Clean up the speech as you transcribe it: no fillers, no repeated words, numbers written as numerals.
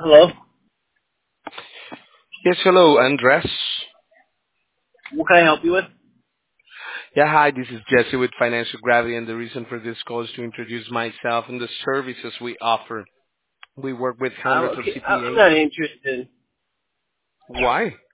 Hello. Yes, hello, Andres. What can I help you with? Yeah, hi, this is Jesse with Financial Gravity, and the reason for this call is to introduce myself and the services we offer. We work with hundreds of I'm CPAs. not interested. Why?